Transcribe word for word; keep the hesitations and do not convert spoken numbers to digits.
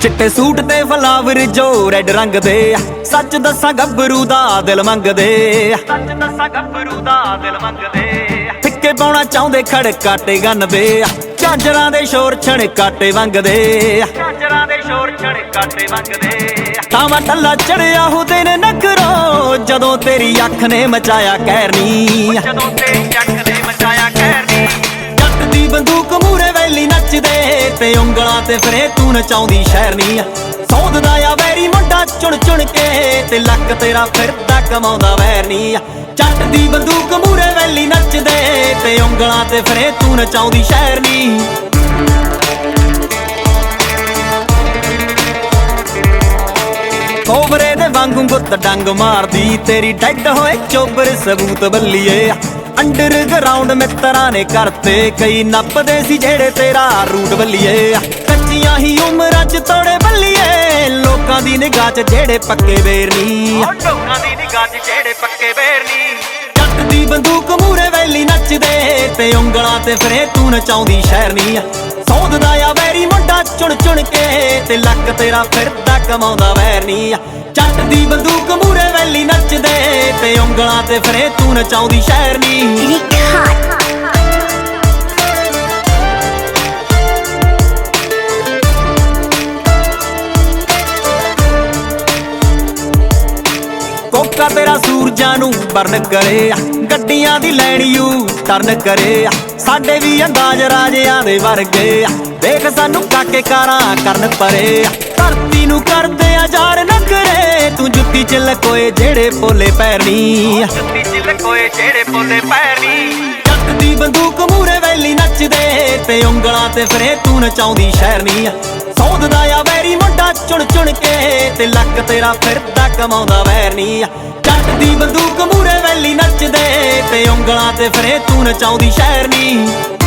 चिट्टे सूट ते फ्लावर जो रेड रंग दे, सच दसा गभरू दा दिल मंगदे, सच दसा गभरू दा दिल मंगदे। फिक्के पाउणा चाहुंदे खड़काटे गन्नदे, झांजरां दे शोर छड़काटे वंगदे, झांजरां दे शोर छड़काटे वंगदे। तावा टल्ला चढ़िया हुदे ने नखरो, जदों तेरी अख ने मचाया कहर नी, जदों तेरी अख ने मचाया कहर नी। जट दी बंदूक मूरे वैली नचदे, ते उंगलां ते फिरे तू नचाउंदी शहर नी। सौंददा आ वैरी मुंडा चुन चुन के, ते लक तेरा फिरदा कमाउंदा वैर नी। जट दी बंदूक मूरे वैली नचदे, ते उंगलां ते फिरे तू नचाउंदी शहर नी। कोबरे दे वांगू गुत्त डंग मारदी, तेरी डैड होए चोबर सबूत बल्लीए। अंडरग्राउंड मित्तरां ने करते कई नपदे सी जेड़े तेरा रूट बल्लीए। कच्चियां ही उमरां च तोड़े बल्लीए, लोकां दी निगाह च जेड़े पक्के बेर नी, लोकां दी निगाह च जेड़े पक्के बेर नी। जट दी बंदूक मूरे वैली नचदे, ते उंगलां ते फिरे तू नचाउंदी शहर नी। सौंददा आ वैरी मुंडा चुन चुन के, ते लक तेरा फिरदा कमाउंदा वैर नी। जट दी बंदूक मूरे वैली नचदे, ते उंगलां ते फिरे तू नचाउंदी शहर नी। कोका तेरा सूरजां नू बरन करे, गड्डियां दी लैन यू टर्न करे। साडे भी अंदाज राजियां दे वर्गे, देख सानू काके कारां करन परे। धरती नू करदे आजार नखरे, तू जुत्ती च लकोए जेड़े पोले पैर नी, जुत्ती च लकोए जेड़े पोले पैर नी। जट दी बंदूक मूरे वैली नचदे, ते उंगलां ते फिरे तू नचाउंदी शहर नी। सौंददा आ वैरी मुंडा चुन चुन के, ते लक तेरा फिरदा कमाउंदा वैर नी। जट दी बंदूक मूरे वैली नचदे, ते उंगलां ते फिरे तू नचाउंदी शहर नी।